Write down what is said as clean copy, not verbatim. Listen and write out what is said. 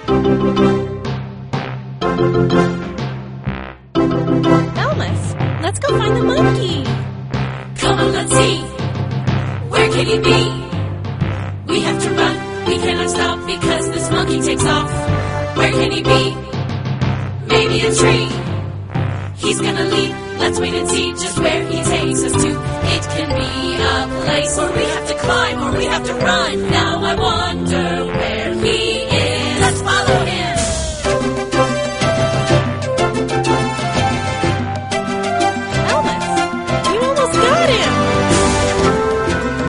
Elmas, let's go find the monkey. Come on, let's see. Where can he be? We have to run. We cannot stop because this monkey takes off. Where can he be? Maybe a tree. He's gonna leap. Let's wait and see just where he takes us to. It can be a place where we have to climb or we have to run. Now I wonder where